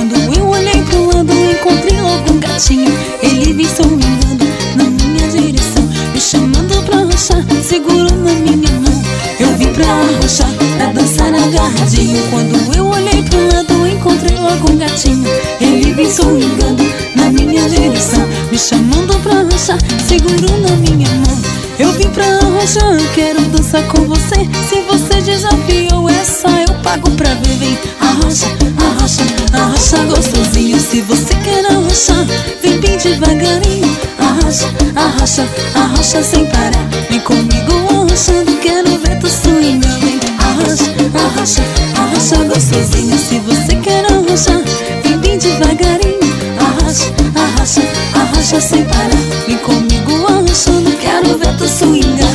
Quando eu olhei pro lado, encontrei logo um gatinho. Ele vem sorrindo na minha direção, me chamando pra rochar, segurou na minha mão. Eu vim pra rochar, pra dançar agarradinho. Quando eu olhei pro lado, encontrei logo um gatinho. Ele vem sorrindo na minha direção, me chamando pra rochar, segurou na minha mão. Eu vim pra rochar, quero dançar com você. Se você desafiou essa, eu pago pra ver. Vem arrocha, arrocha, arrocha gostosinho. Se você quer arrochar, vem bem devagarinho. Arrocha, arrocha, arrocha sem parar. Vem comigo arrochando, quero ver tu swingando. Vem arrocha, arrocha, arrocha gostosinho. Se você quer arrochar, vem bem devagarinho. Arrocha, arrocha, arrocha sem parar. Vem comigo arrochando, quero ver tu swingar.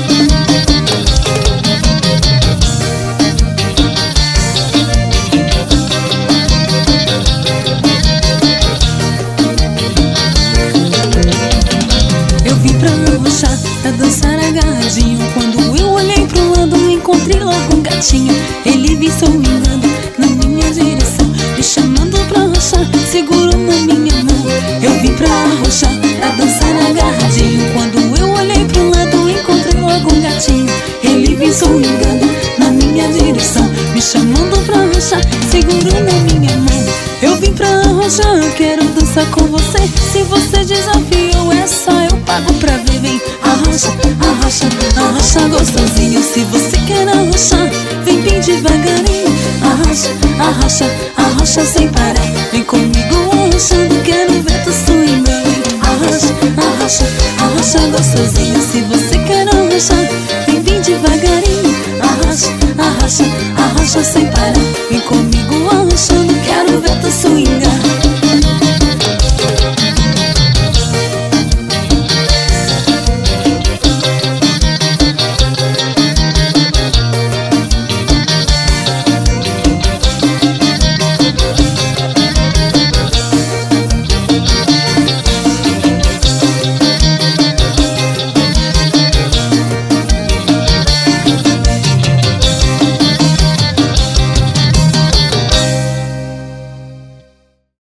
Pra dançar agarradinho. Quando eu olhei pro lado, encontrei logo um gatinho. Ele vem sorrindo na minha direção, me chamando pra rochar, segurou na minha mão. Eu vim pra rochar, pra dançar agarradinho. Quando eu olhei pro lado, encontrei logo um gatinho. Ele vem sorrindo na minha direção, me chamando pra rochar, segurou na minha mão. Eu vim pra rochar, quero dançar com você. Se você desafiou essa, eu pago pra ver. Vem arrocha, arrocha, arrocha gostosinho. Se você quer arrochar, vem bem devagarinho. Arrocha, arrocha, arrocha sem parar. Vem comigo arrochando, quero ver tu swingando. Arrocha, arrocha, arrocha gostosinho. Se você quer arrochar, vem bem devagarinho. Arrocha, arrocha, arrocha sem parar. Vem comigo